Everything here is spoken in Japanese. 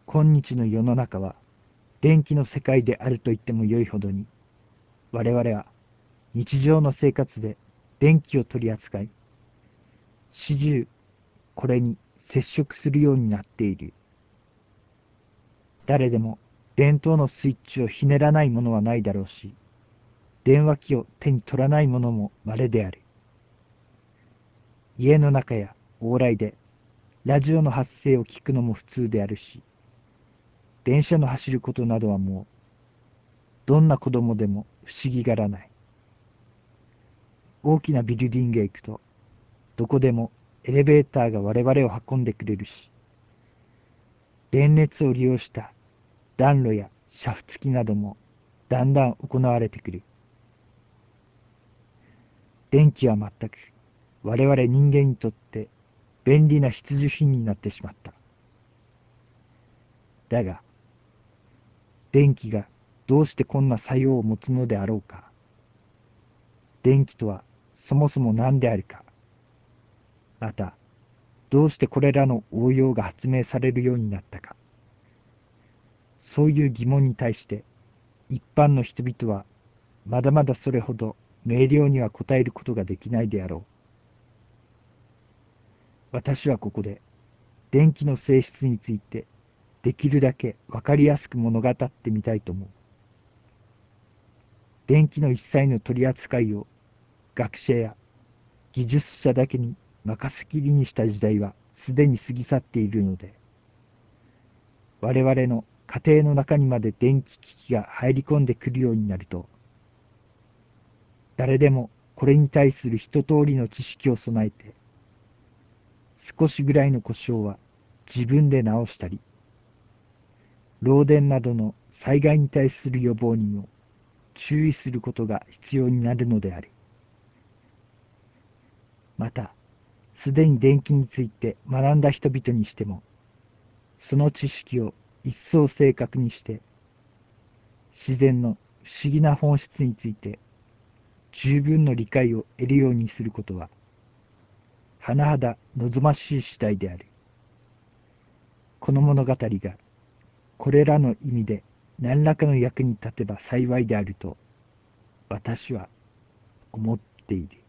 今日の世の中は電気の世界であると言ってもよいほどに、我々は日常の生活で電気を取り扱い、始終これに接触するようになっている。誰でも電灯のスイッチをひねらないものはないだろうし、電話機を手に取らないものも稀である。家の中や往来でラジオの発声を聞くのも普通であるし、電車の走ることなどはもうどんな子供でも不思議がらない。大きなビルディングへ行くと、どこでもエレベーターが我々を運んでくれるし、電熱を利用した暖炉や煮沸機などもだんだん行われてくる。電気は全く我々人間にとって便利な必需品になってしまった。だが、電気がどうしてこんな作用を持つのであろうか。電気とはそもそも何であるか。また、どうしてこれらの応用が発明されるようになったか。そういう疑問に対して一般の人々はまだまだそれほど明瞭には答えることができないであろう。私はここで電気の性質についてできるだけわかりやすく物語ってみたいと思う。電気の一切の取り扱いを学者や技術者だけに任せきりにした時代はすでに過ぎ去っているので、我々の家庭の中にまで電気機器が入り込んでくるようになると、誰でもこれに対する一通りの知識を備えて、少しぐらいの故障は自分で直したり、漏電などの災害に対する予防にも注意することが必要になるのである。また、すでに電気について学んだ人々にしても、その知識を一層正確にして、自然の不思議な本質について十分の理解を得るようにすることは、甚だ望ましい次第である。この物語がこれらの意味で何らかの役に立てば幸いであると私は思っている。